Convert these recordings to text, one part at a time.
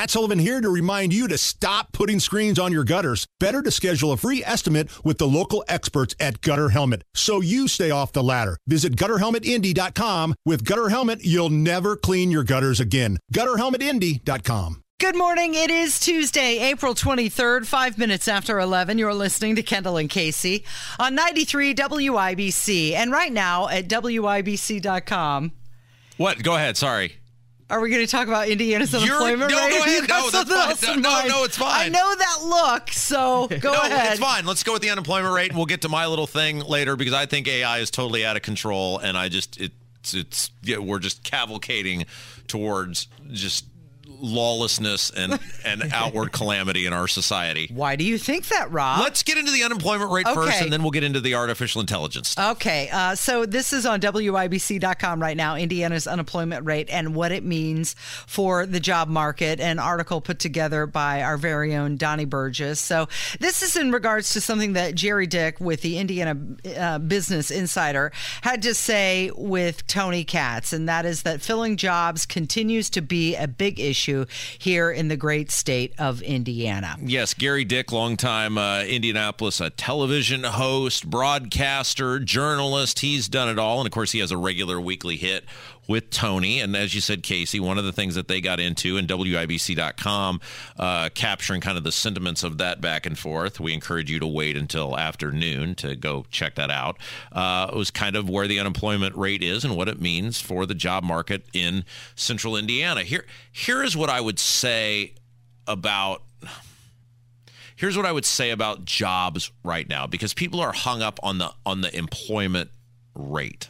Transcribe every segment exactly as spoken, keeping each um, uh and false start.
Matt Sullivan here to remind you to stop putting screens on your gutters. Better to schedule a free estimate with the local experts at Gutter Helmet so you stay off the ladder. Visit gutter helmet indy dot com. With Gutter Helmet, you'll never clean your gutters again. gutter helmet indy dot com. Good morning. It is Tuesday, April twenty-third, five minutes after eleven. You're listening to Kendall and Casey on ninety-three W I B C. And right now at W I B C dot com. What? Go ahead. Sorry. Are we going to talk about Indiana's unemployment You're, no, rate? go ahead. No, that's fine. No, no, no, it's fine. I know that look, so go no, ahead. It's fine. Let's go with the unemployment rate, and we'll get to my little thing later because I think A I is totally out of control, and I just, it, it's, it's yeah, we're just cavalcading towards just lawlessness and, and outward calamity in our society. Why do you think that, Rob? Let's get into the unemployment rate Okay. first, and then we'll get into the artificial intelligence stuff. Okay, uh, so this is on W I B C dot com right now, Indiana's unemployment rate and what it means for the job market, an article put together by our very own Donnie Burgess. So this is in regards to something that Jerry Dick with the Indiana uh, Business Insider had to say with Tony Katz, and that is that filling jobs continues to be a big issue here in the great state of Indiana. Yes, Gary Dick, longtime uh, Indianapolis uh, television host, broadcaster, journalist. He's done it all. And, of course, he has a regular weekly hit with Tony. And as you said, Casey, one of the things that they got into in W I B C dot com, uh, capturing kind of the sentiments of that back and forth, we encourage you to wait until afternoon to go check that out, uh, was kind of where the unemployment rate is and what it means for the job market in central Indiana. Here, here is what I would say about... Here's what I would say about jobs right now, because people are hung up on the on the employment rate.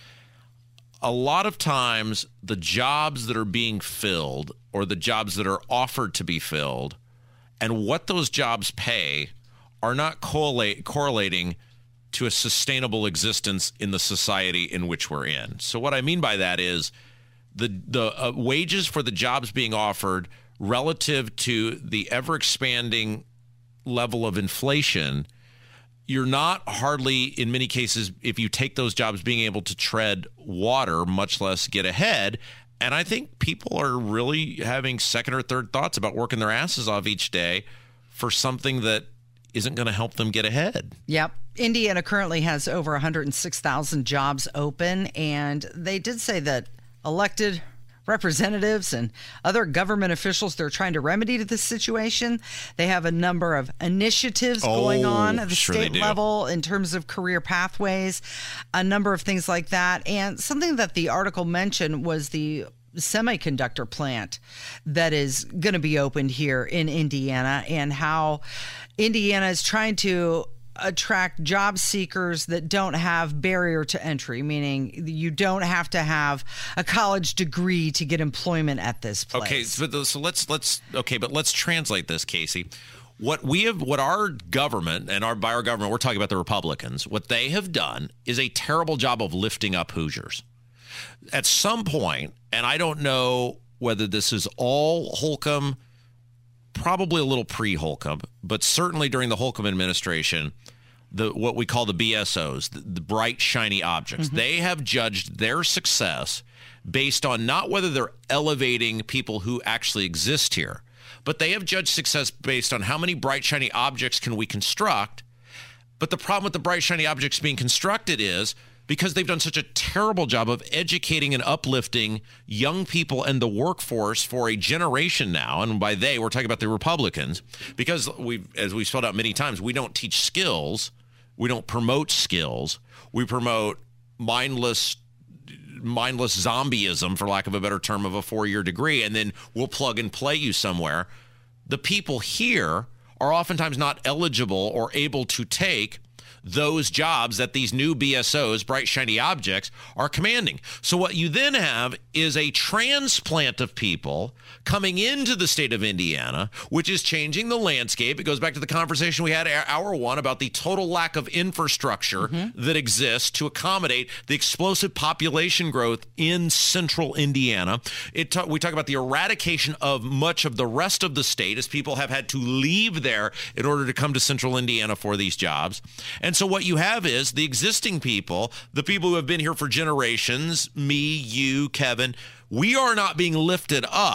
A lot of times, the jobs that are being filled or the jobs that are offered to be filled and what those jobs pay are not correlate, correlating to a sustainable existence in the society in which we're in. So what I mean by that is the, the uh, wages for the jobs being offered relative to the ever-expanding level of inflation, you're not hardly, in many cases, if you take those jobs, being able to tread water, much less get ahead. And I think people are really having second or third thoughts about working their asses off each day for something that isn't going to help them get ahead. Yep. Indiana currently has over one hundred six thousand jobs open, and they did say that elected representatives and other government officials, they're trying to remedy to this situation. They have a number of initiatives oh, going on at the sure state level in terms of career pathways, a number of things like that. And something that the article mentioned was the semiconductor plant that is going to be opened here in Indiana, and how Indiana is trying to attract job seekers that don't have barrier to entry, meaning you don't have to have a college degree to get employment at this place. Okay, so, so let's let's okay, but let's translate this, Casey. What we have, what our government and our by our government, we're talking about the Republicans. What they have done is a terrible job of lifting up Hoosiers. At some point, and I don't know whether this is all Holcomb, probably a little pre-Holcomb, but certainly during the Holcomb administration, the what we call the B S Os, the, the bright, shiny objects, mm-hmm. they have judged their success based on not whether they're elevating people who actually exist here, but they have judged success based on how many bright, shiny objects can we construct. But the problem with the bright, shiny objects being constructed is because they've done such a terrible job of educating and uplifting young people and the workforce for a generation now, and by they, we're talking about the Republicans, because we, as we've spelled out many times, we don't teach skills, we don't promote skills, we promote mindless mindless zombieism, for lack of a better term, of a four-year degree, and then we'll plug and play you somewhere. The people here are oftentimes not eligible or able to take those jobs that these new B S Os, bright, shiny objects, are commanding. So what you then have is a transplant of people coming into the state of Indiana, which is changing the landscape. It goes back to the conversation we had hour one about the total lack of infrastructure mm-hmm. that exists to accommodate the explosive population growth in central Indiana. It ta- we talk about the eradication of much of the rest of the state as people have had to leave there in order to come to central Indiana for these jobs. And so what you have is the existing people, the people who have been here for generations, me, you, Kevin, we are not being lifted up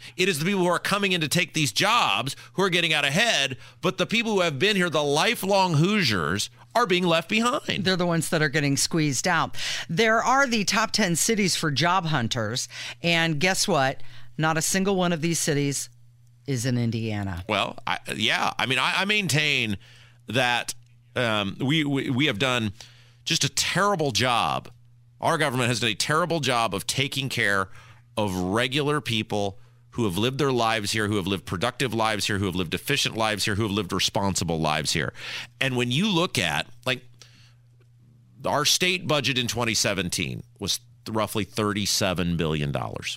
It is the people who are coming in to take these jobs who are getting out ahead, but the people who have been here, the lifelong Hoosiers, are being left behind. They're the ones that are getting squeezed out. There are the top ten cities for job hunters, and guess what? Not a single one of these cities is in Indiana. Well, I, yeah. I mean, I, I maintain that um, we, we we have done just a terrible job. Our government has done a terrible job of taking care of regular people who have lived their lives here, who have lived productive lives here, who have lived efficient lives here, who have lived responsible lives here. And when you look at, like, our state budget in twenty seventeen was roughly thirty-seven billion dollars.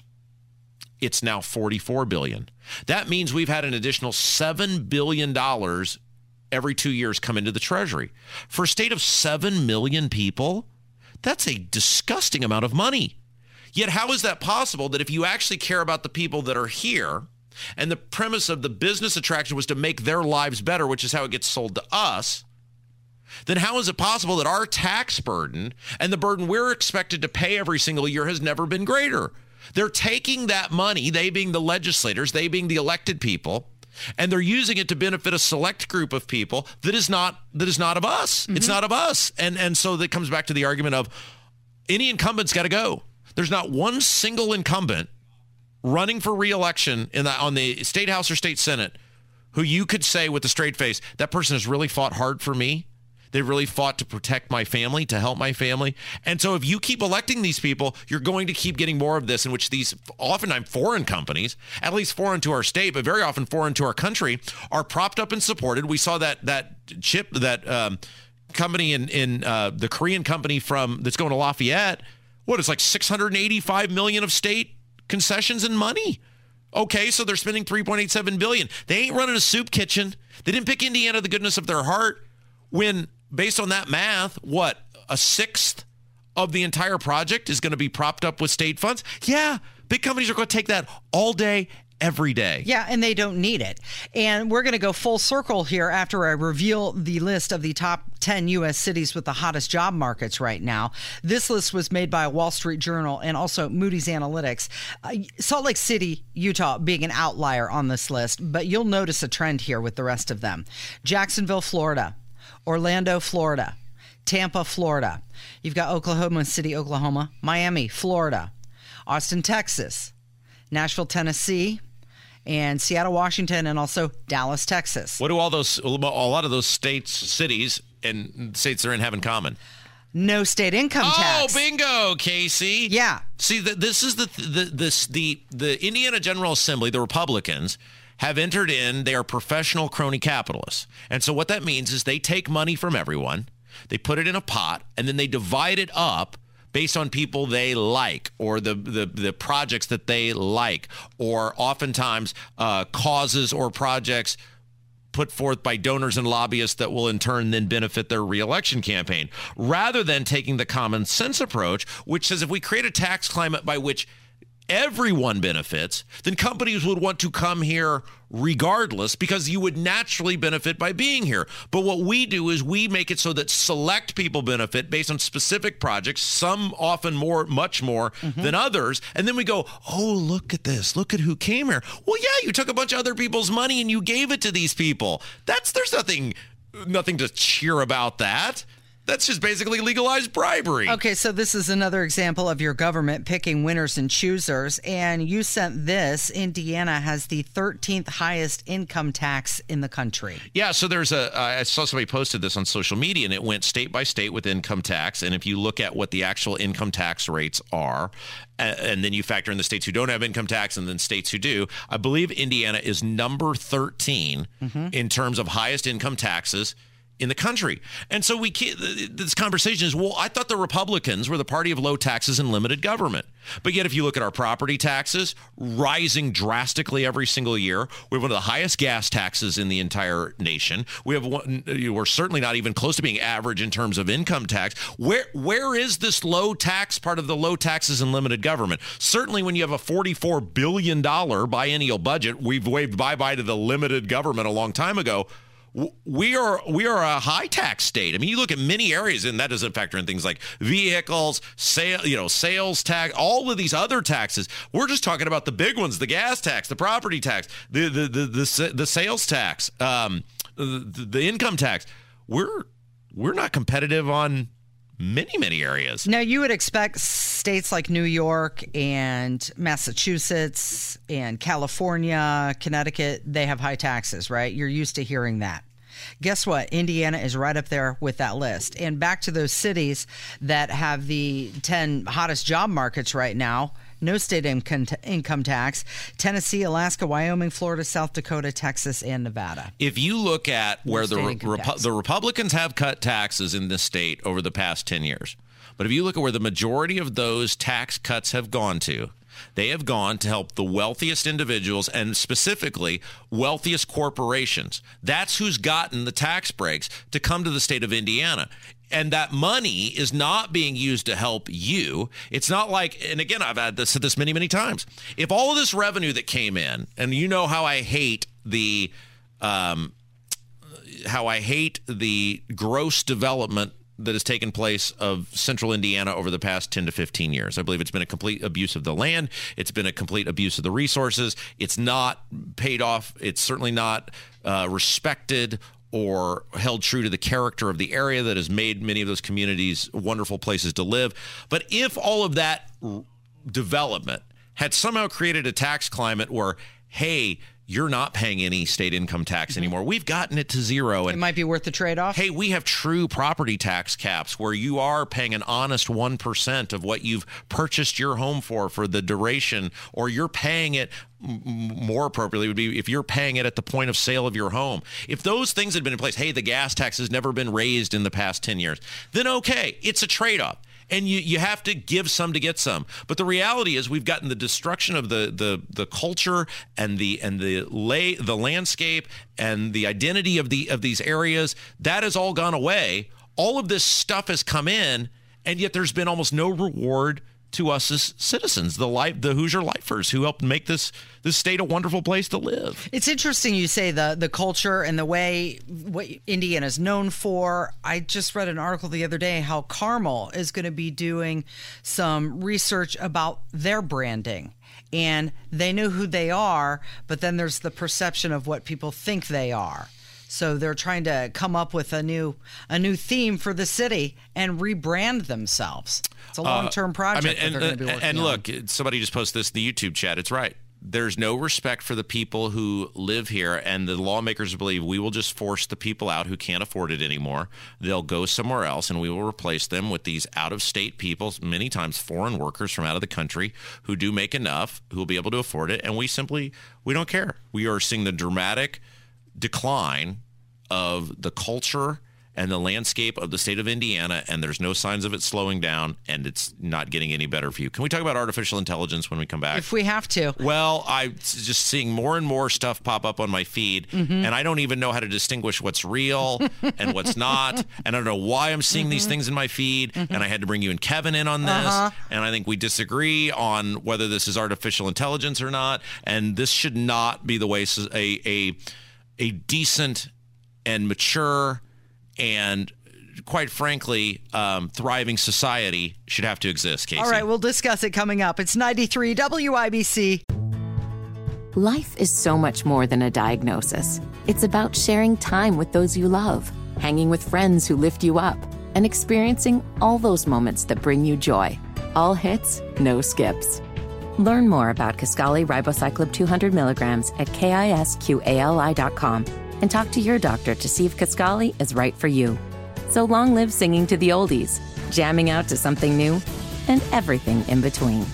It's now forty-four billion dollars. That means we've had an additional seven billion dollars every two years come into the Treasury. For a state of seven million people, that's a disgusting amount of money. Yet how is that possible that if you actually care about the people that are here, and the premise of the business attraction was to make their lives better, which is how it gets sold to us, then how is it possible that our tax burden and the burden we're expected to pay every single year has never been greater? They're taking that money, they being the legislators, they being the elected people, and they're using it to benefit a select group of people that is not that is not of us. Mm-hmm. It's not of us. And and so that comes back to the argument of any incumbent's got to go. There's not one single incumbent running for re-election in the, on the state house or state senate who you could say with a straight face, that person has really fought hard for me. They really fought to protect my family, to help my family. And so if you keep electing these people, you're going to keep getting more of this, in which these oftentimes foreign companies, at least foreign to our state, but very often foreign to our country, are propped up and supported. We saw that that chip, that um, company in, in uh, the Korean company from that's going to Lafayette. What, it's like six hundred eighty-five million dollars of state concessions and money. Okay, so they're spending three point eight seven billion dollars. They ain't running a soup kitchen. They didn't pick Indiana the goodness of their heart when, based on that math, what, a sixth of the entire project is going to be propped up with state funds? Yeah, big companies are going to take that all day, every day. Yeah, and they don't need it. And we're going to go full circle here after I reveal the list of the top ten U S cities with the hottest job markets right now. This list was made by Wall Street Journal and also Moody's Analytics. Uh, Salt Lake City, Utah being an outlier on this list, but you'll notice a trend here with the rest of them. Jacksonville, Florida. Orlando, Florida. Tampa, Florida. You've got Oklahoma City, Oklahoma. Miami, Florida. Austin, Texas. Nashville, Tennessee. And Seattle, Washington, and also Dallas, Texas. What do all those, a lot of those states, cities, and states they're in have in common? No state income tax. Oh, bingo, Casey. Yeah. See, the, this is the the this the the Indiana General Assembly, the Republicans, have entered in. They are professional crony capitalists, and so what that means is they take money from everyone, they put it in a pot, and then they divide it up based on people they like, or the, the, the projects that they like, or oftentimes uh, causes or projects put forth by donors and lobbyists that will in turn then benefit their reelection campaign, rather than taking the common sense approach, which says if we create a tax climate by which everyone benefits, then companies would want to come here regardless, because you would naturally benefit by being here. But what we do is we make it so that select people benefit based on specific projects, some often more, much more mm-hmm. than others. And then we go, oh, look at this. Look at who came here. Well, yeah, you took a bunch of other people's money and you gave it to these people. That's there's nothing, nothing to cheer about that. That's just basically legalized bribery. Okay, so this is another example of your government picking winners and choosers. And you sent this. Indiana has the thirteenth highest income tax in the country. Yeah, so there's a, uh, I saw somebody posted this on social media, and it went state by state with income tax. And if you look at what the actual income tax rates are, and then you factor in the states who don't have income tax and then states who do, I believe Indiana is number thirteen mm-hmm. in terms of highest income taxes in the country. And so we can't, this conversation is, well, I thought the Republicans were the party of low taxes and limited government. But yet if you look at our property taxes rising drastically every single year, we have one of the highest gas taxes in the entire nation. We have one, we're certainly not even close to being average in terms of income tax. Where where is this low tax part of the low taxes and limited government? Certainly when you have a forty-four billion dollars biennial budget, we've waved bye-bye to the limited government a long time ago. We are we are a high tax state. I mean, you look at many areas, and that doesn't factor in things like vehicles, sale, you know, sales tax, all of these other taxes. We're just talking about the big ones: the gas tax, the property tax, the the the the, the sales tax, um, the, the income tax. We're we're not competitive on many many areas. Now, you would expect states like New York and Massachusetts and California, Connecticut, they have high taxes, right? You're used to hearing that. Guess what? Indiana is right up there with that list. And back to those cities that have the ten hottest job markets right now. No state income, income tax. Tennessee, Alaska, Wyoming, Florida, South Dakota, Texas, and Nevada. If you look at where the Repu- the Republicans have cut taxes in this state over the past ten years, but if you look at where the majority of those tax cuts have gone to, they have gone to help the wealthiest individuals and specifically wealthiest corporations. That's who's gotten the tax breaks to come to the state of Indiana. And that money is not being used to help you. It's not like, and again, I've had this, said this many, many times. If all of this revenue that came in, and you know how I hate the, um, how I hate the gross development that has taken place of central Indiana over the past ten to fifteen years. I believe it's been a complete abuse of the land. It's been a complete abuse of the resources. It's not paid off. It's certainly not uh, respected or held true to the character of the area that has made many of those communities wonderful places to live. But if all of that r- development had somehow created a tax climate where, hey, you're not paying any state income tax anymore. We've gotten it to zero. And it might be worth the trade-off. Hey, we have true property tax caps where you are paying an honest one percent of what you've purchased your home for for the duration, or you're paying it m- more appropriately would be if you're paying it at the point of sale of your home. If those things had been in place, hey, the gas tax has never been raised in the past ten years, then okay, it's a trade-off. And you, you have to give some to get some. But the reality is we've gotten the destruction of the the the culture and the and the lay the landscape and the identity of the of these areas. That has all gone away. All of this stuff has come in, and yet there's been almost no reward to us as citizens, the life, the Hoosier lifers who helped make this this state a wonderful place to live. It's interesting you say the the culture and the way what Indiana is known for. I just read an article the other day how Carmel is going to be doing some research about their branding. And they know who they are, but then there's the perception of what people think they are. So they're trying to come up with a new a new theme for the city and rebrand themselves. It's a long-term uh, project I mean, and, that they're going to be working and on. look, somebody just posted this in the YouTube chat. It's right. There's no respect for the people who live here, and the lawmakers believe we will just force the people out who can't afford it anymore. They'll go somewhere else, and we will replace them with these out-of-state people, many times foreign workers from out of the country who do make enough, who will be able to afford it, and we simply, we don't care. We are seeing the dramatic decline of the culture and the landscape of the state of Indiana, and there's no signs of it slowing down, and it's not getting any better for you. Can we talk about artificial intelligence when we come back? If we have to. Well, I'm just seeing more and more stuff pop up on my feed, mm-hmm. and I don't even know how to distinguish what's real and what's not, and I don't know why I'm seeing mm-hmm. these things in my feed, mm-hmm. and I had to bring you and Kevin in on this, uh-huh. and I think we disagree on whether this is artificial intelligence or not, and this should not be the way a a, a decent and mature and, quite frankly, um, thriving society should have to exist, Casey. All right, we'll discuss it coming up. It's ninety-three W I B C. Life is so much more than a diagnosis. It's about sharing time with those you love, hanging with friends who lift you up, and experiencing all those moments that bring you joy. All hits, no skips. Learn more about Kisqali Ribociclib two hundred milligrams at kisqali dot com. And talk to your doctor to see if Kisqali is right for you. So long live singing to the oldies, jamming out to something new, and everything in between.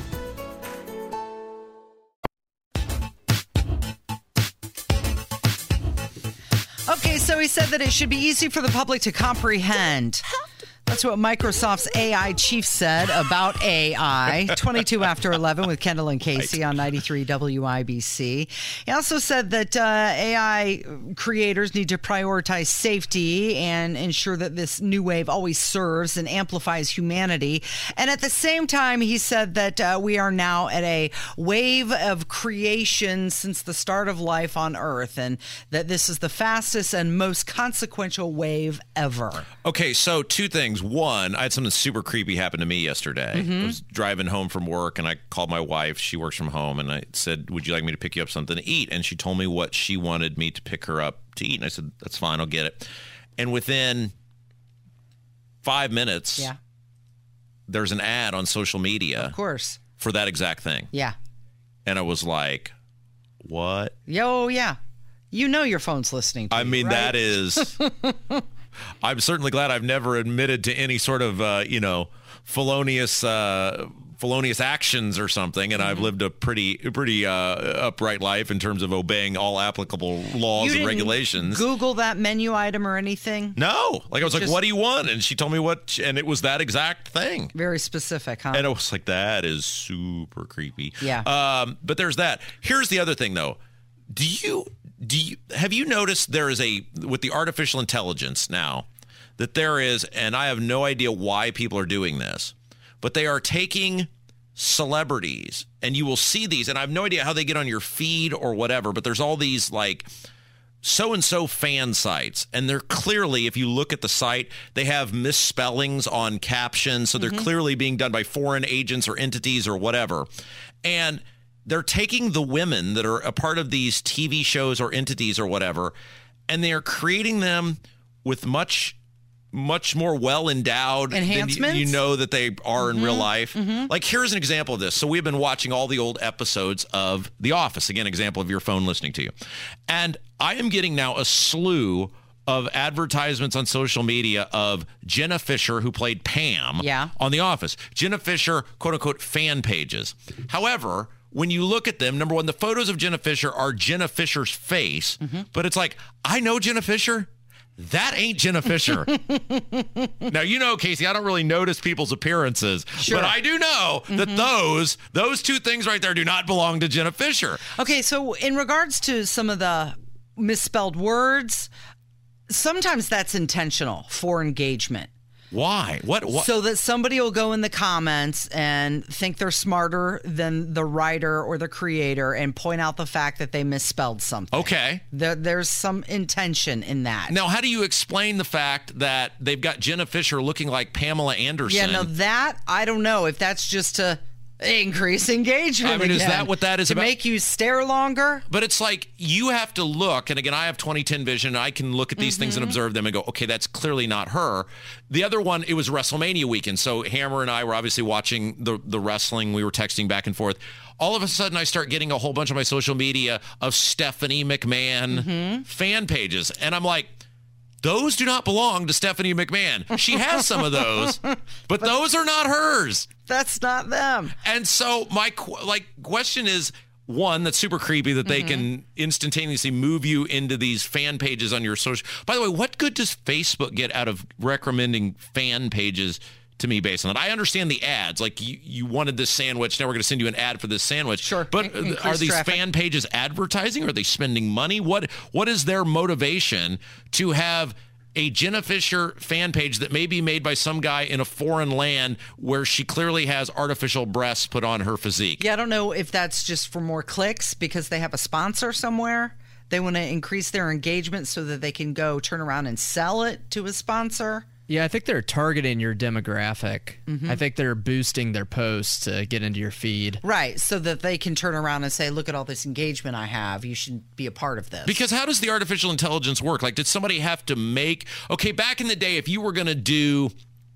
Okay, so he said that it should be easy for the public to comprehend. That's That's what Microsoft's A I chief said about A I. twenty-two after eleven with Kendall and Casey on ninety-three W I B C. He also said that uh, A I creators need to prioritize safety and ensure that this new wave always serves and amplifies humanity. And at the same time, he said that uh, we are now at a wave of creation since the start of life on Earth, and that this is the fastest and most consequential wave ever. Okay, so two things. One, I had something super creepy happen to me yesterday. Mm-hmm. I was driving home from work, and I called my wife. She works from home, and I said, would you like me to pick you up something to eat? And she told me what she wanted me to pick her up to eat. And I said, that's fine, I'll get it. And within five minutes, yeah. there's an ad on social media. Of course. For that exact thing. Yeah. And I was like, what? Yo, yeah. You know your phone's listening to I you, mean, right? that is... I'm certainly glad I've never admitted to any sort of, uh, you know, felonious uh, felonious actions or something, and mm-hmm. I've lived a pretty pretty uh, upright life in terms of obeying all applicable laws you and didn't regulations. Google that menu item or anything? No. Like, I was Just, like, what do you want? And she told me what, and it was that exact thing. Very specific, huh? And I was like, that is super creepy. Yeah. Um, but there's that. Here's the other thing, though. Do you... Do you have you noticed there is a, with the artificial intelligence now, that there is, and I have no idea why people are doing this, but they are taking celebrities, and you will see these, and I have no idea how they get on your feed or whatever, but there's all these like so-and-so fan sites, and they're clearly, if you look at the site, they have misspellings on captions, so they're mm-hmm. clearly being done by foreign agents or entities or whatever. And they're taking the women that are a part of these T V shows or entities or whatever, and they are creating them with much, much more well-endowed enhancements than you, you know that they are mm-hmm. in real life. Mm-hmm. Like, here's an example of this. So we've been watching all the old episodes of The Office. Again, example of your phone listening to you. And I am getting now a slew of advertisements on social media of Jenna Fisher, who played Pam yeah. on The Office. Jenna Fisher, quote-unquote, fan pages. However, when you look at them, number one, the photos of Jenna Fisher are Jenna Fisher's face, mm-hmm. but it's like, I know Jenna Fisher. That ain't Jenna Fisher. Now, you know, Casey, I don't really notice people's appearances, sure. but I do know mm-hmm. that those those two things right there do not belong to Jenna Fisher. Okay, so in regards to some of the misspelled words, sometimes that's intentional for engagement. Why? What, what? So that somebody will go in the comments and think they're smarter than the writer or the creator and point out the fact that they misspelled something. Okay. There, there's some intention in that. Now, how do you explain the fact that they've got Jenna Fisher looking like Pamela Anderson? Yeah, no, that, I don't know if that's just to increase engagement. I mean, again, is that what that is to about? To make you stare longer? But it's like, you have to look, and again, I have twenty ten vision, and I can look at these mm-hmm. things and observe them and go, okay, that's clearly not her. The other one, it was WrestleMania weekend, so Hammer and I were obviously watching the, the wrestling. We were texting back and forth. All of a sudden, I start getting a whole bunch of my social media of Stephanie McMahon mm-hmm. fan pages, and I'm like, those do not belong to Stephanie McMahon. She has some of those, but, but those are not hers. That's not them. And so my like question is, one, that's super creepy that they mm-hmm. can instantaneously move you into these fan pages on your social. By the way, what good does Facebook get out of recommending fan pages to me based on that? I understand the ads. Like, you, you wanted this sandwich, now we're going to send you an ad for this sandwich. Sure. But In- are these traffic. fan pages advertising? Are they spending money? What What is their motivation to have a Jenna Fisher fan page that may be made by some guy in a foreign land where she clearly has artificial breasts put on her physique? Yeah, I don't know if that's just for more clicks because they have a sponsor somewhere. They want to increase their engagement so that they can go turn around and sell it to a sponsor. Yeah, I think they're targeting your demographic. Mm-hmm. I think they're boosting their posts to get into your feed. Right, so that they can turn around and say, look at all this engagement I have. You should be a part of this. Because how does the artificial intelligence work? Like, did somebody have to make... Okay, back in the day, if you were going to do...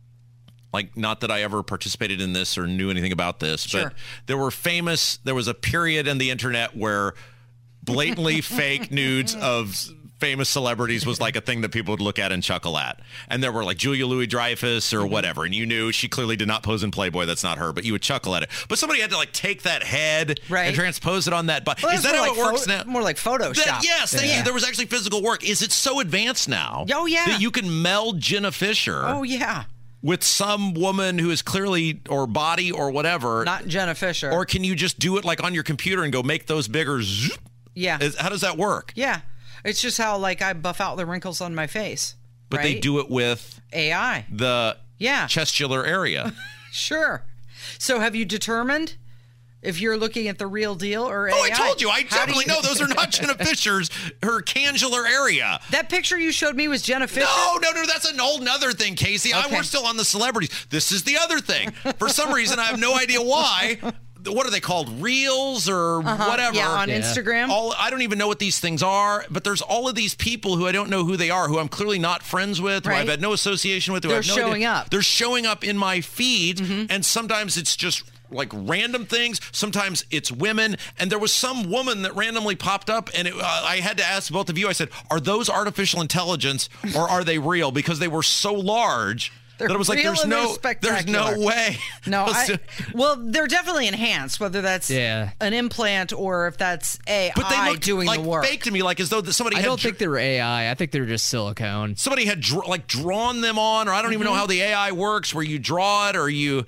Like, not that I ever participated in this or knew anything about this, sure. but there were famous... There was a period in the internet where blatantly fake nudes of... famous celebrities was like a thing that people would look at and chuckle at. And there were like Julia Louis-Dreyfus or mm-hmm. whatever. And you knew she clearly did not pose in Playboy. That's not her. But you would chuckle at it. But somebody had to like take that head right. and transpose it on that body. Well, is that how like it works fo- now? More like Photoshop. That, yes, thank yeah. you. There was actually physical work. Is it so advanced now? Oh, yeah. That you can meld Jenna Fisher. Oh, yeah. with some woman who is clearly, or body or whatever? Not Jenna Fisher. Or can you just do it like on your computer and go make those bigger? Zoop? Yeah. Is, how does that work? Yeah. It's just how, like, I buff out the wrinkles on my face. But right? they do it with A I. the yeah. chestular area. Sure. So have you determined if you're looking at the real deal or A I? Oh, I told you. I How definitely do you- know those are not Jenna Fisher's, her cangular area. That picture you showed me was Jenna Fisher? No, no, no. That's an whole nother thing, Casey. I, Okay. we're still on the celebrities. This is the other thing. For some reason, I have no idea why. What are they called? Reels or Uh-huh. whatever? Yeah, on Yeah. Instagram. All, I don't even know what these things are, but there's all of these people who I don't know who they are, who I'm clearly not friends with, who Right. I've had no association with. Who They're I have no showing idea. up. They're showing up in my feeds, Mm-hmm. and sometimes it's just like random things. Sometimes it's women, and there was some woman that randomly popped up, and it, uh, I had to ask both of you. I said, "Are those artificial intelligence or are they real?" Because they were so large. They're that it was like, real there's and they're no, there's no spectacular. way. No, I, well, they're definitely enhanced, whether that's Yeah. an implant or if that's A I But they look doing like the work. fake to me, like as though somebody I had don't dr- think they're A I. I think they're just silicone. somebody had dr- like drawn them on, or I don't even Mm-hmm. know how the A I works, where you draw it or you.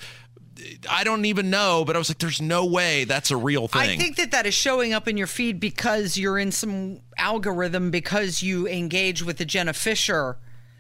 I don't even know, but I was like, "There's no way that's a real thing." I think that that is showing up in your feed because you're in some algorithm because you engage with the Jenna Fisher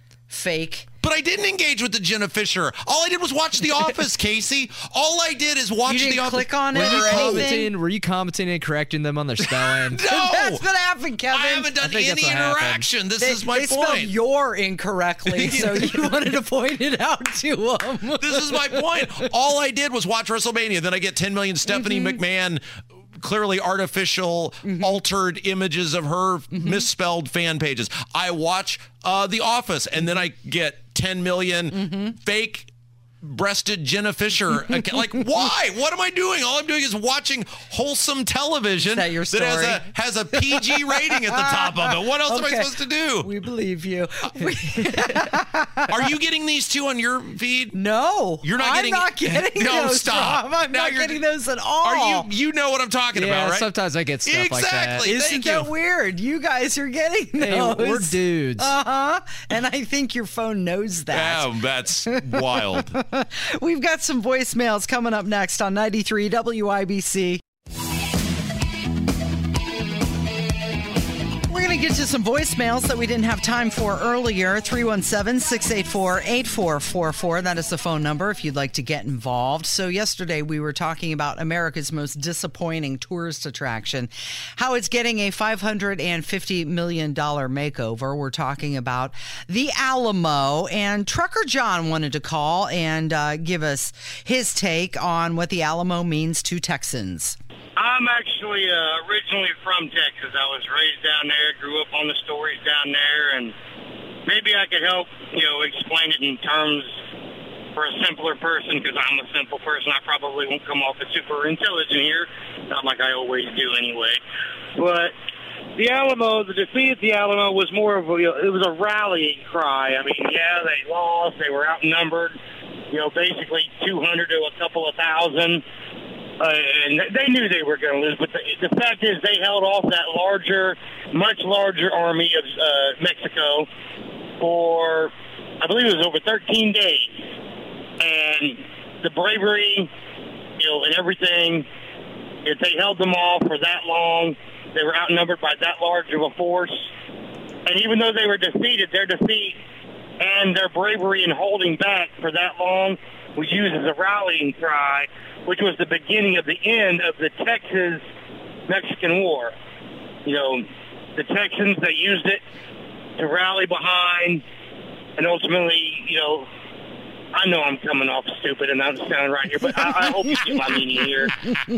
fake. But I didn't engage with the Jenna Fisher. All I did was watch The Office, Casey. All I did is watch You didn't The Office. click on it Were you or anything. commenting? Were you commenting and correcting them on their spelling? No, That's what happened, Kevin. I haven't done I think any that's what happened. interaction. This They, is my they spelled point. your incorrectly, so you wanted to point it out to them. This is my point. All I did was watch WrestleMania. Then I get ten million Stephanie Mm-hmm. McMahon, clearly artificial, altered images of her Mm-hmm. misspelled fan pages. I watch uh, The Office, and then I get ten million Mm-hmm. fake breasted Jenna Fisher. account- Like, why? What am I doing? All I'm doing is watching wholesome television Is that your has story? a has a P G rating at the top of it. What else am I Okay. supposed to do? We believe you. We- Are you getting these two on your feed? no, You're not I'm getting- not getting No, those. stop. Rob. I'm Now not you're- getting those at all. Are you? You know what I'm talking yeah, about, right? sometimes I get stuff like that. Exactly. Isn't Thank that you. weird? You guys are getting Hey, those. we're dudes. Uh huh. And I think your phone knows that. Yeah, that's wild. We've got some voicemails coming up next on ninety-three W I B C. We're going to get to some voicemails that we didn't have time for earlier. three one seven, six eight four, eight four four four. That is the phone number if you'd like to get involved. So yesterday we were talking about America's most disappointing tourist attraction, how it's getting a five hundred fifty million dollars makeover. We're talking about the Alamo. And Trucker John wanted to call and uh, give us his take on what the Alamo means to Texans. I'm actually uh, originally from Texas. I was raised down there, grew up on the stories down there, and maybe I could help, you know, explain it in terms for a simpler person, because I'm a simple person. I probably won't come off as super intelligent here, not like I always do anyway. But the Alamo, the defeat at the Alamo was more of a, it was a rallying cry. I mean, yeah, they lost. They were outnumbered, you know, basically two hundred to a couple of thousand. Uh, and they knew they were going to lose, but the, the fact is they held off that larger, much larger army of uh, Mexico for, I believe it was over thirteen days. And the bravery, you know, and everything, if they held them off for that long, they were outnumbered by that large of a force. And even though they were defeated, their defeat and their bravery in holding back for that long was used as a rallying cry, which was the beginning of the end of the Texas-Mexican War. You know, the Texans, they used it to rally behind, and ultimately, you know, I know I'm coming off stupid and I'm sounding right here, but I, I hope you get my meaning here.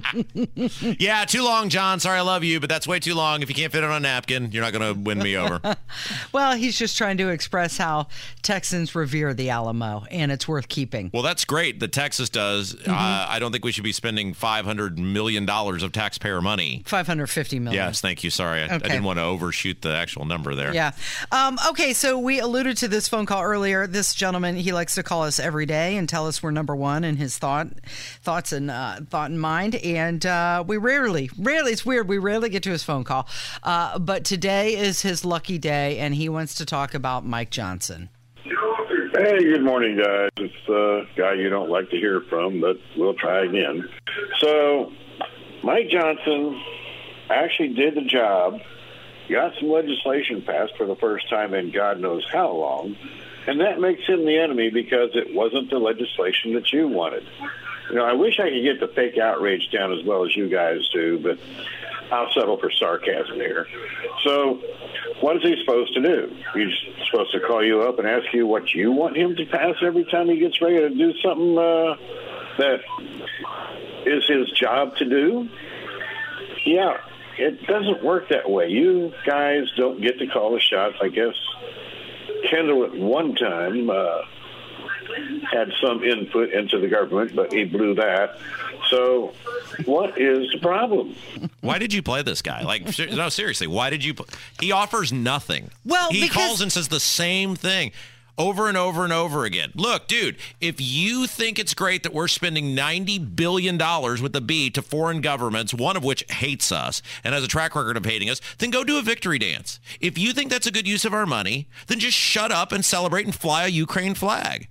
Yeah, too long, John. Sorry, I love you, but that's way too long. If you can't fit it on a napkin, you're not going to win me over. Well, he's just trying to express how Texans revere the Alamo, and it's worth keeping. Well, that's great that Texas does. Mm-hmm. Uh, I don't think we should be spending five hundred million dollars of taxpayer money. five hundred fifty million dollars. Yes, thank you. Sorry, I, I Okay. didn't want to overshoot the actual number there. Yeah. Um, okay, so we alluded to this phone call earlier. This gentleman, he likes to call us every day and tell us we're number one in his thought, thoughts and uh, thought and mind. And uh, we rarely, rarely, it's weird, we rarely get to his phone call. Uh, but today is his lucky day, and he wants to talk about Mike Johnson. Truth or Hey, good morning, guys. It's a guy you don't like to hear from, but we'll try again. So, Mike Johnson actually did the job, got some legislation passed for the first time in God knows how long, and that makes him the enemy because it wasn't the legislation that you wanted. You know, I wish I could get the fake outrage down as well as you guys do, but I'll settle for sarcasm here. So, what is he supposed to do? He's supposed to call you up and ask you what you want him to pass every time he gets ready to do something uh, that is his job to do? Yeah, it doesn't work that way. You guys don't get to call the shots. I guess Kendall at one time uh, had some input into the government, but he blew that. So what is the problem? Why did you play this guy? Like, no, seriously, why did you play? He offers nothing. Well, he because- calls and says the same thing over and over and over again. Look, dude, if you think it's great that we're spending ninety billion dollars with the B to foreign governments, one of which hates us and has a track record of hating us, then go do a victory dance. If you think that's a good use of our money, then just shut up and celebrate and fly a Ukraine flag.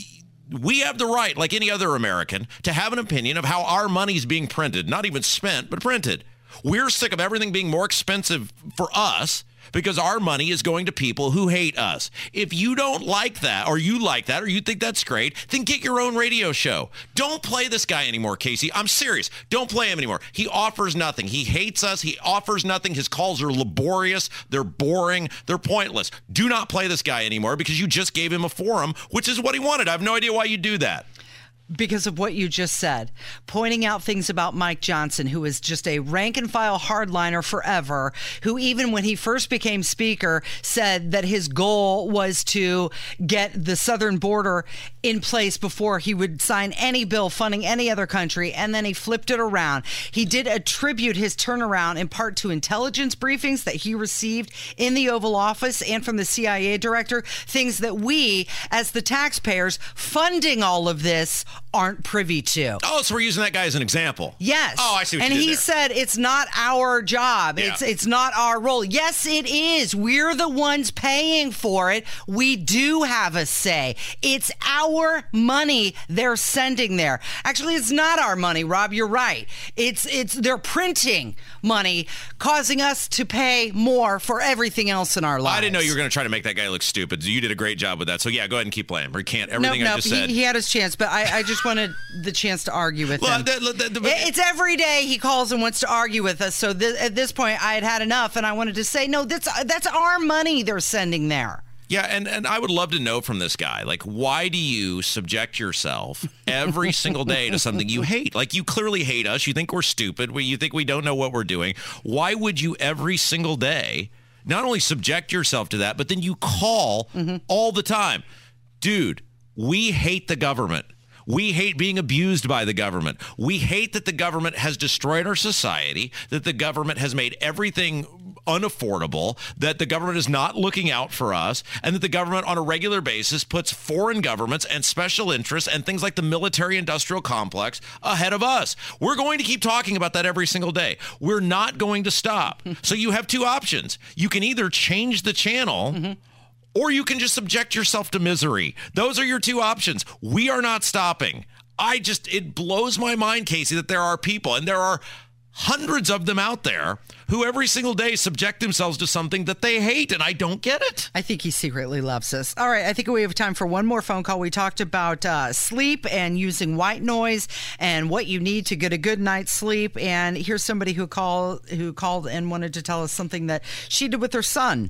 We have the right, like any other American, to have an opinion of how our money's being printed, not even spent, but printed. We're sick of everything being more expensive for us because our money is going to people who hate us. If you don't like that, or you like that, or you think that's great, then get your own radio show. Don't play this guy anymore, Casey. I'm serious. Don't play him anymore. He offers nothing. He hates us. He offers nothing. His calls are laborious. They're boring. They're pointless. Do not play this guy anymore because you just gave him a forum, which is what he wanted. I have no idea why you do that. Because of what you just said, pointing out things about Mike Johnson, who is just a rank and file hardliner forever, who even when he first became speaker said that his goal was to get the southern border in place before he would sign any bill funding any other country, and then he flipped it around. He did attribute his turnaround in part to intelligence briefings that he received in the Oval Office and from the C I A director, things that we, as the taxpayers funding all of this, aren't privy to. Oh, so we're using that guy as an example. Yes. Oh, I see what and you did he there. said it's not our job. Yeah. It's it's not our role. Yes, it is. We're the ones paying for it. We do have a say. It's our money they're sending there. Actually, it's not our money, Rob. You're right. It's it's they're printing money, causing us to pay more for everything else in our lives. I didn't know you were going to try to make that guy look stupid. You did a great job with that. So, yeah, go ahead and keep playing. Recant everything nope, I nope. just said. He, he had his chance, but I, I just wanted the chance to argue with Well, him. that- that- that- it's every day he calls and wants to argue with us. So th- at this point, I had had enough, and I wanted to say, no, that's that's our money they're sending there. Yeah, and, and I would love to know from this guy, like, why do you subject yourself every single day to something you hate? Like, you clearly hate us. You think we're stupid. We, you think we don't know what we're doing. Why would you every single day not only subject yourself to that, but then you call mm-hmm. all the time? Dude, we hate the government. We hate being abused by the government. We hate that the government has destroyed our society, that the government has made everything unaffordable, that the government is not looking out for us, and that the government on a regular basis puts foreign governments and special interests and things like the military-industrial complex ahead of us. We're going to keep talking about that every single day. We're not going to stop. So you have two options. You can either change the channel, mm-hmm. or you can just subject yourself to misery. Those are your two options. We are not stopping. I just, it blows my mind, Casey, that there are people, and there are hundreds of them out there, who every single day subject themselves to something that they hate, and I don't get it. I think he secretly loves us. All right, I think we have time for one more phone call. We talked about uh, sleep and using white noise and what you need to get a good night's sleep. And here's somebody who called who called and wanted to tell us something that she did with her son.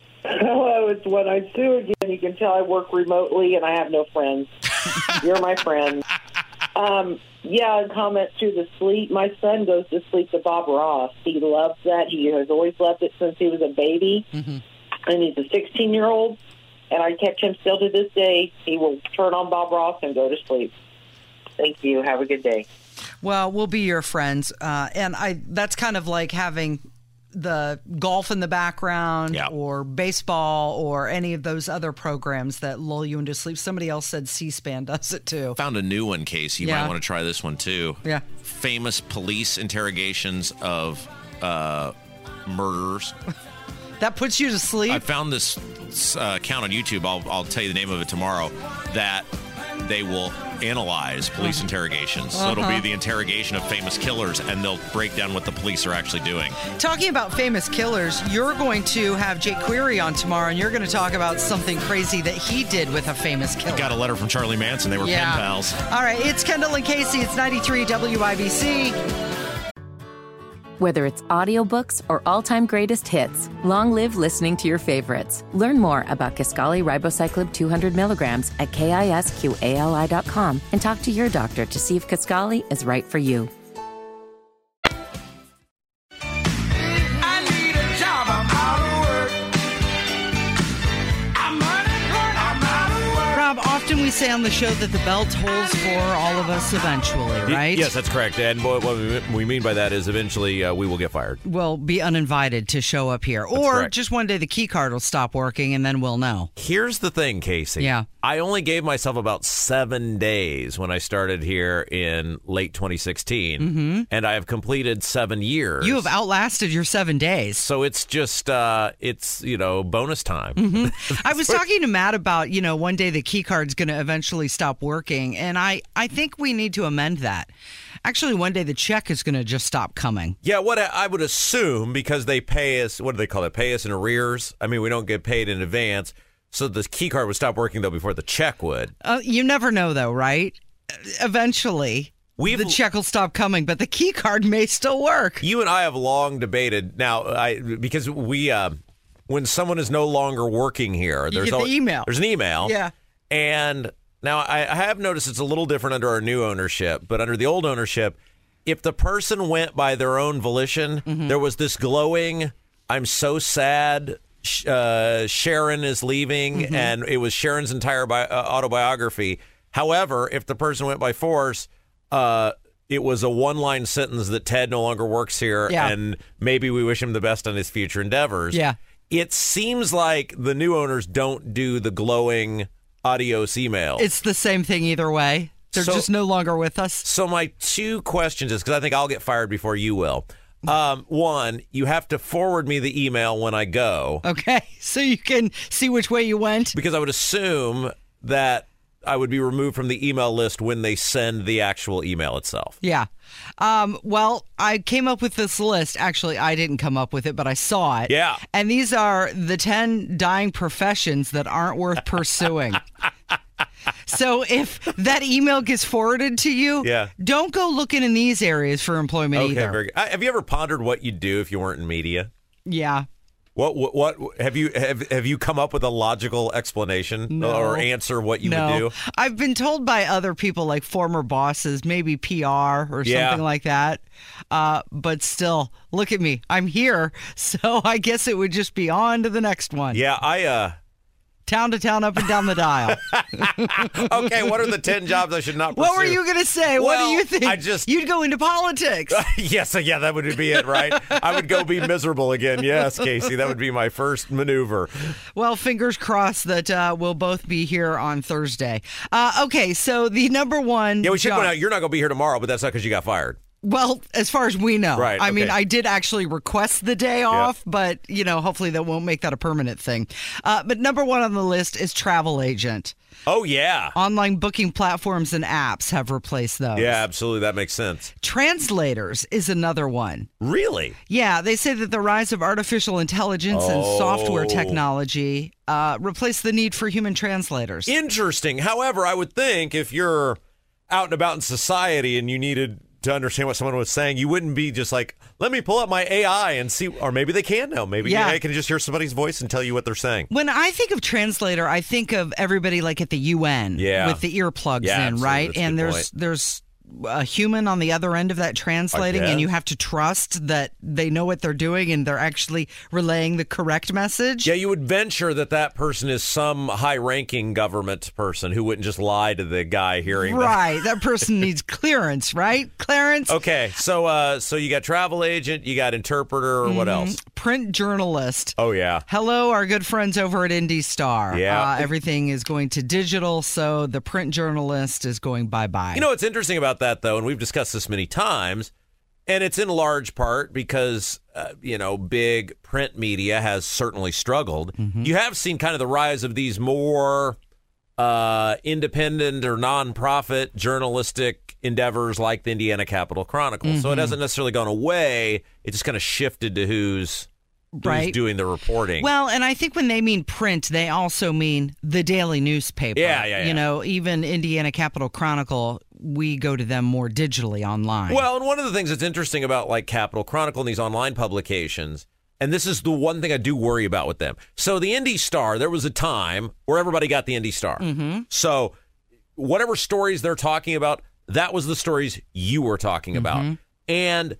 Hello, it's What I Do Again. You can tell I work remotely and I have no friends. You're my friend. Um, yeah, a comment to the sleep. My son goes to sleep to Bob Ross. He loves that. He has always loved it since he was a baby. Mm-hmm. And he's a sixteen-year-old. And I catch him still to this day. He will turn on Bob Ross and go to sleep. Thank you. Have a good day. Well, we'll be your friends. Uh, and I that's kind of like having the golf in the background yeah. or baseball or any of those other programs that lull you into sleep. Somebody else said C-SPAN does it too. Found a new one, Casey. You yeah. might want to try this one too. Yeah. Famous police interrogations of uh, murderers. That puts you to sleep? I found this uh, account on YouTube. I'll I'll tell you the name of it tomorrow. That they will analyze police interrogations. So it'll be the interrogation of famous killers, and they'll break down what the police are actually doing. Talking about famous killers, you're going to have Jake Query on tomorrow, and you're going to talk about something crazy that he did with a famous killer. I got a letter from Charlie Manson. They were Yeah. pen pals. All right, it's Kendall and Casey. It's ninety-three W I B C. Whether it's audiobooks or all-time greatest hits, long live listening to your favorites. Learn more about Kisqali Ribociclib two hundred milligrams at kisqali dot com and talk to your doctor to see if Kisqali is right for you. I need a job, I'm out of work. I'm unemployed, I'm out of work. Rob, often we say on the show that the bell tolls for all of us eventually, right? Yes, that's correct. And what we mean by that is eventually uh, we will get fired. We'll be uninvited to show up here. That's or correct. just one day the key card will stop working and then we'll know. Here's the thing, Casey. Yeah. I only gave myself about seven days when I started here in late twenty sixteen, Mm-hmm. and I have completed seven years. You have outlasted your seven days. So it's just, uh, it's, you know, bonus time. Mm-hmm. I was talking to Matt about, you know, one day the key card's going to eventually stop working, and I, I think we need to amend that. Actually, one day the check is going to just stop coming. Yeah, what I I would assume, because they pay us, what do they call it, pay us in arrears? I mean, we don't get paid in advance. So the key card would stop working, though, before the check would. Uh, you never know, though, right? Eventually, We've, the check will stop coming, but the key card may still work. You and I have long debated now, I because we, uh, when someone is no longer working here, You there's get the always- email. There's an email. Yeah. And now I, I have noticed it's a little different under our new ownership, but under the old ownership, if the person went by their own volition, Mm-hmm. there was this glowing, I'm so sad, sh- uh, Sharon is leaving, Mm-hmm. and it was Sharon's entire bi- uh, autobiography. However, if the person went by force, uh, it was a one-line sentence that Ted no longer works here, Yeah. and maybe we wish him the best on his future endeavors. Yeah. It seems like the new owners don't do the glowing adios email. It's the same thing either way. They're So- just no longer with us. So my two questions is, because I think I'll get fired before you will. Um, one, you have to forward me the email when I go, Okay, so you can see which way you went. because I would assume that I would be removed from the email list when they send the actual email itself. Yeah. Um, well, I came up with this list. Actually, I didn't come up with it, but I saw it. Yeah. And these are the ten dying professions that aren't worth pursuing. So if that email gets forwarded to you, Yeah. don't go looking in these areas for employment Okay, either. very good. Uh, Have you ever pondered what you'd do if you weren't in media? Yeah. What, what what have you have have you come up with a logical explanation No. or answer what you no. would do? I've been told by other people, like former bosses, maybe P R or Yeah. something like that. Uh, but still, look at me. I'm here. So I guess it would just be on to the next one. Yeah, I uh Town to town, up and down the dial. okay, what are the ten jobs I should not pursue? What were you going to say? what do Well, you think? I just- You'd go into politics. yes, yeah, that would be it, right? I would go be miserable again. Yes, Casey, that would be my first maneuver. Well, fingers crossed that uh, we'll both be here on Thursday. Uh, okay, so the number one. Yeah, we should job- point out you're not going to be here tomorrow, but that's not because you got fired. Well, as far as we know. Right, I mean, okay. I did actually request the day off, but, you know, hopefully that won't make that a permanent thing. Uh, but number one on the list is travel agent. Oh, yeah. Online booking platforms and apps have replaced those. Yeah, absolutely. That makes sense. Translators is another one. Really? Yeah, they say that the rise of artificial intelligence and software Oh. technology uh, replaced the need for human translators. Interesting. However, I would think if you're out and about in society and you needed to understand what someone was saying, you wouldn't be just like, let me pull up my A I and see, or maybe they can now. Maybe Yeah. A I can just hear somebody's voice and tell you what they're saying. When I think of translator, I think of everybody like at the U N Yeah. with the earplugs Yeah, in, absolutely. right? That's a And good there's point. there's a human on the other end of that translating, and guess. you have to trust that they know what they're doing and they're actually relaying the correct message. Yeah, you would venture that that person is some high-ranking government person who wouldn't just lie to the guy hearing them. Right. That person needs clearance, right? Clearance. Okay, so uh, so you got travel agent, you got interpreter, or what else? Print journalist. Oh, yeah. Hello, our good friends over at Indy Star. Yeah. Uh, everything is going to digital, so the print journalist is going bye-bye. You know what's interesting about that, though, and we've discussed this many times, And it's in large part because, uh, you know, big print media has certainly struggled. Mm-hmm. You have seen kind of the rise of these more uh, independent or nonprofit journalistic endeavors like the Indiana Capital Chronicle. Mm-hmm. So it hasn't necessarily gone away. It just kind of shifted to who's, who's right. doing the reporting. Well, and I think when they mean print, they also mean the daily newspaper. Yeah, yeah, yeah. You know, even Indiana Capital Chronicle, we go to them more digitally online. Well, and one of the things that's interesting about like Capital Chronicle and these online publications, and this is the one thing I do worry about with them. So the Indy Star, there was a time where everybody got the Indy Star. Mm-hmm. So whatever stories they're talking about, that was the stories you were talking mm-hmm. about. And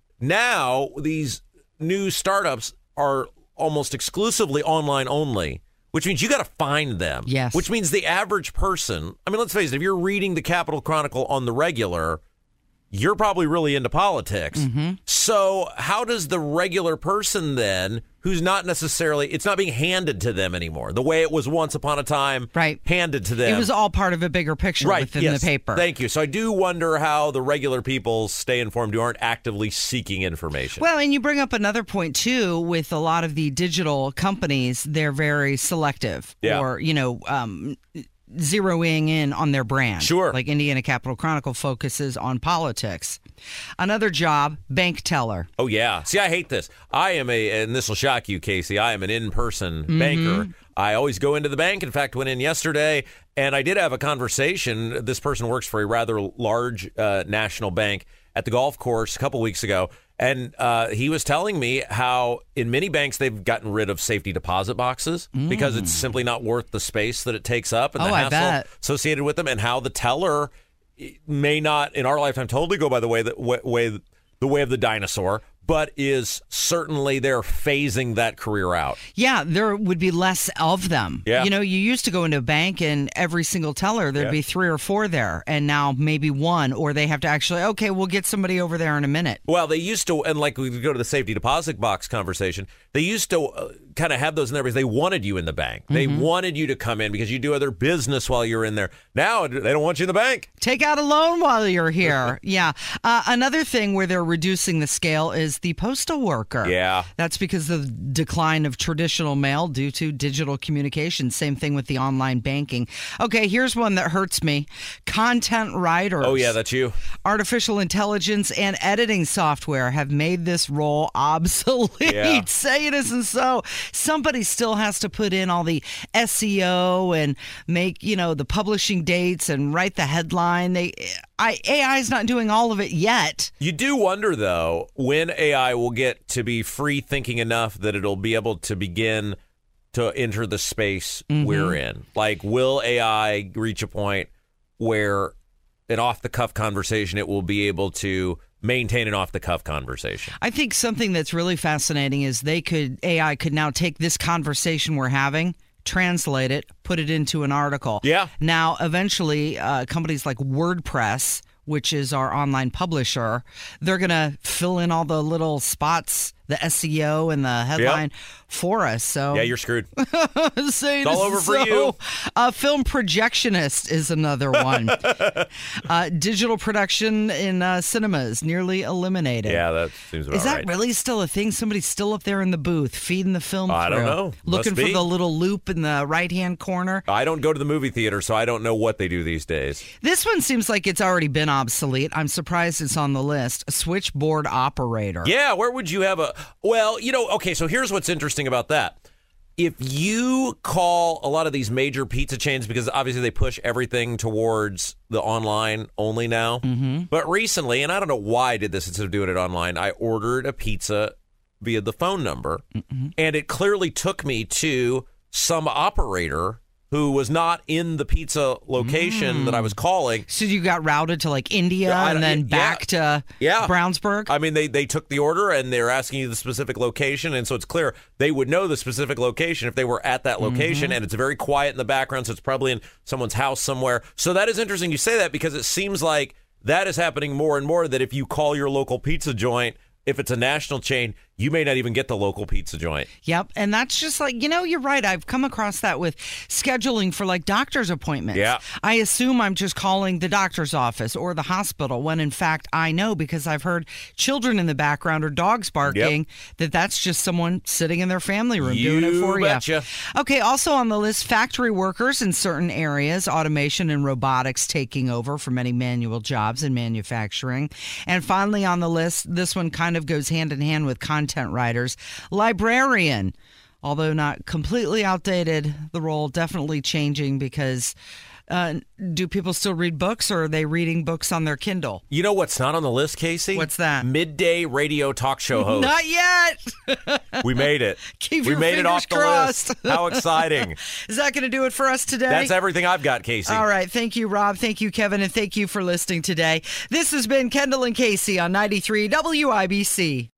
now these new startups are almost exclusively online only, which means you got to find them. Yes. Which means the average person, I mean, let's face it, if you're reading the Capital Chronicle on the regular, you're probably really into politics. Mm-hmm. So how does the regular person then, who's not necessarily, it's not being handed to them anymore, the way it was once upon a time right. handed to them. It was all part of a bigger picture right, within yes. the paper. Thank you. So I do wonder how the regular people stay informed who aren't actively seeking information. Well, and you bring up another point, too, with a lot of the digital companies, they're very selective yeah. or, you know, um, zeroing in on their brand. Sure. Like Indiana Capital Chronicle focuses on politics. Another job, bank teller. Oh, yeah. See, I hate this. I am a, and this will shock you, Casey, I am an in-person mm-hmm. banker. I always go into the bank. In fact, went in yesterday, and I did have a conversation. This person works for a rather large uh, national bank at the golf course a couple weeks ago. And uh, he was telling me how in many banks they've gotten rid of safety deposit boxes mm. because it's simply not worth the space that it takes up and oh, the hassle I bet. associated with them, and how the teller may not, in our lifetime, totally go by the way that way the way of the dinosaur, but is certainly they're phasing that career out. Yeah, there would be less of them. Yeah. You know, you used to go into a bank and every single teller, there'd yeah. be three or four there, and now maybe one, or they have to actually, okay, we'll get somebody over there in a minute. Well, they used to, and like we go to the safety deposit box conversation, they used to uh, kind of have those in there because they wanted you in the bank. They mm-hmm. wanted you to come in because you do other business while you're in there. Now, they don't want you in the bank. Take out a loan while you're here. yeah. Uh, another thing where they're reducing the scale is the postal worker. Yeah. That's because of the decline of traditional mail due to digital communication. Same thing with the online banking. Okay, here's one that hurts me. Content writers. Oh, yeah, that's you. Artificial intelligence and editing software have made this role obsolete. Yeah. Say it isn't so. Somebody still has to put in all the S E O and make, you know, the publishing dates and write the headline. They, I, A I is not doing all of it yet. You do wonder, though, when A I will get to be free thinking enough that it'll be able to begin to enter the space mm-hmm. we're in. Like, will A I reach a point where an off-the-cuff conversation, it will be able to maintain an off-the-cuff conversation? I think something that's really fascinating is they could, A I could now take this conversation we're having, translate it, put it into an article. Yeah. Now, eventually, uh, companies like WordPress, which is our online publisher, they're going to fill in all the little spots, the S E O and the headline yep. for us. So yeah, you're screwed. Say it's all over so. for you. Uh, film projectionist is another one. uh, digital production in uh, cinemas nearly eliminated. Yeah, that seems about Is that right. really still a thing? Somebody's still up there in the booth feeding the film I through, don't know. looking Must for be. the little loop in the right-hand corner. I don't go to the movie theater, so I don't know what they do these days. This one seems like it's already been obsolete. I'm surprised it's on the list. A switchboard operator. Yeah, where would you have a... Well, you know, okay, so here's what's interesting about that. If you call a lot of these major pizza chains, because obviously they push everything towards the online only now, mm-hmm. but recently, and I don't know why I did this instead of doing it online, I ordered a pizza via the phone number, mm-hmm. and it clearly took me to some operator who was not in the pizza location mm. that I was calling. So you got routed to like India Yeah, I- and then yeah. back to Yeah. Brownsburg? I mean, they, they took the order and they're asking you the specific location. And so it's clear they would know the specific location if they were at that location. Mm-hmm. And it's very quiet in the background. So it's probably in someone's house somewhere. So that is interesting you say that, because it seems like that is happening more and more, that if you call your local pizza joint, if it's a national chain, you may not even get the local pizza joint. Yep. And that's just like, you know, you're right. I've come across that with scheduling for like doctor's appointments. Yeah. I assume I'm just calling the doctor's office or the hospital when in fact I know because I've heard children in the background or dogs barking Yep. that that's just someone sitting in their family room You doing it for betcha. you. Okay. Also on the list, factory workers in certain areas, automation and robotics taking over for many manual jobs in manufacturing. And finally on the list, this one kind of goes hand in hand with content writers, librarian. Although not completely outdated, the role definitely changing because uh, do people still read books or are they reading books on their Kindle? You know what's not on the list, Casey? What's that? Midday radio talk show host. Not yet. We made it. Keep we your made it fingers off the crossed. list. How exciting. Is that going to do it for us today? That's everything I've got, Casey. All right. Thank you, Rob. Thank you, Kevin. And thank you for listening today. This has been Kendall and Casey on ninety-three W I B C.